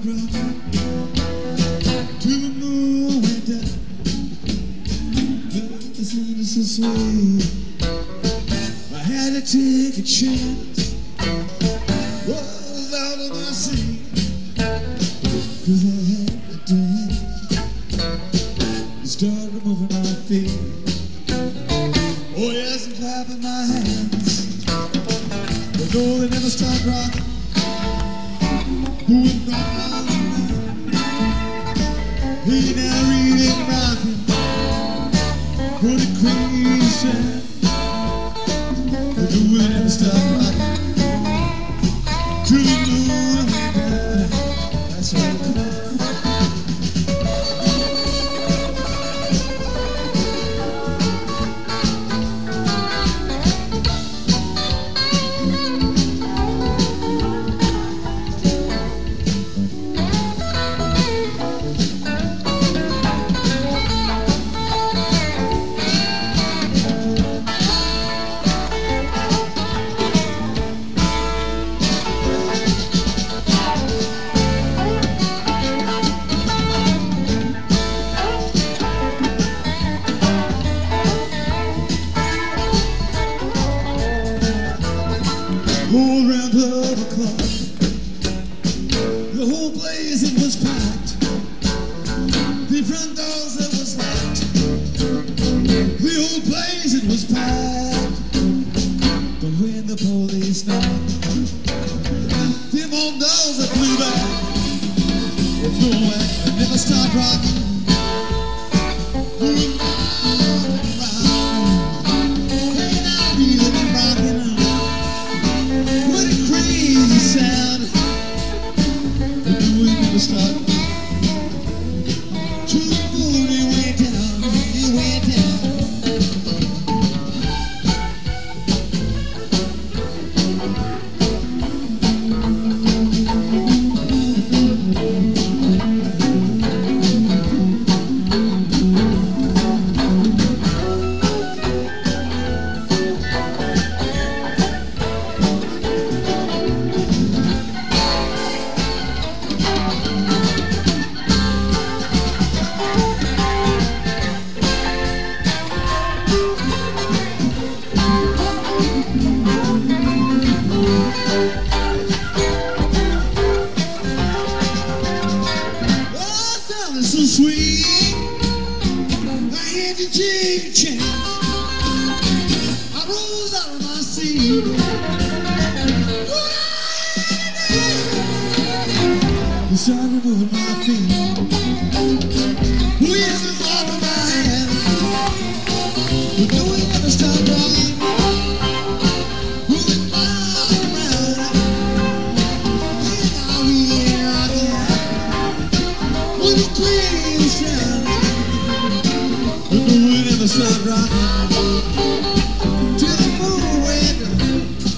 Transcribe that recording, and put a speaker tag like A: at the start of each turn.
A: rocking till the moon went down. The sun is so sweet. I had to take a chance. Was out of my seat, 'cause I had to dance. Started moving my feet. Oh yes, and clapping my hands. But no, they never stopped rocking. Moving round and round. He now reading rocking. What a crazy sound. But no, they never stopped rocking. Till the moon went down. That's right. All around the clock, the whole place it was packed. The front doors it was locked. The whole place it was packed. But when the police knocked, them old doors that flew back, they flew away and never stopped rocking. Moving round and round, hey now reeling and rocking. What a crazy sound. But the wind never stopped. Till the moon it went down, it went down. So sweet, I had to take a chance. I rose out of my seat. I started moving my feet. Oh yes, I'm off my hands. But no, we never stopped rocking. Moving round and round. And I really rocking. What a crazy sound. But no, we never stopped rocking.